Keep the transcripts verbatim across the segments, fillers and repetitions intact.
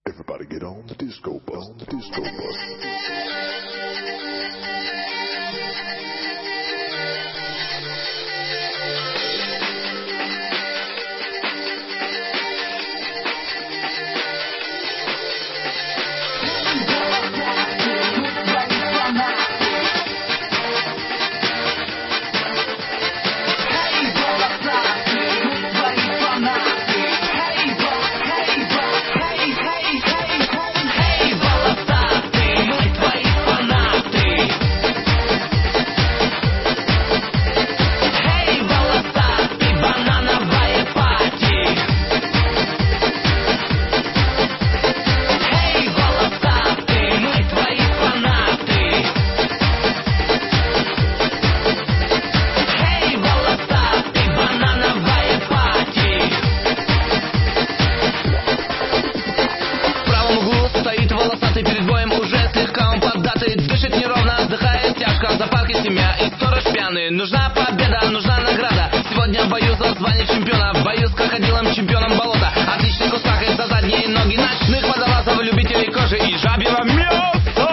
Everybody get on the disco bus, on the disco bus. Перед боем уже слегка он поддатый, дышит неровно, вздыхает тяжко, в зоопарке семья и сторож пьяный. Нужна победа, нужна награда. Сегодня в бою за звание чемпиона, в бою с крокодилом, чемпионом болота. Отличный кусак из-за задние ноги ночных водолазов, любителей кожи и жабьего мяса.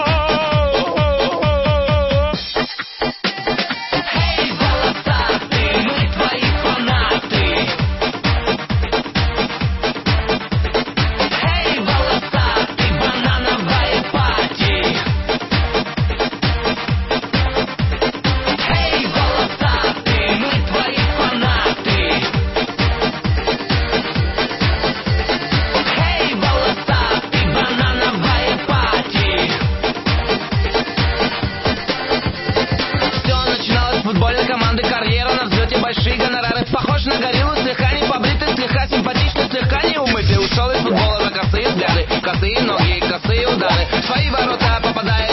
Футбольной команды карьера на взлете, большие гонорары. Похож на гориллу, слегка не побритый, слегка симпатичный, слегка не умытый. Ушел из футбола на косые взгляды, косые ноги, косые удары. В свои ворота попадает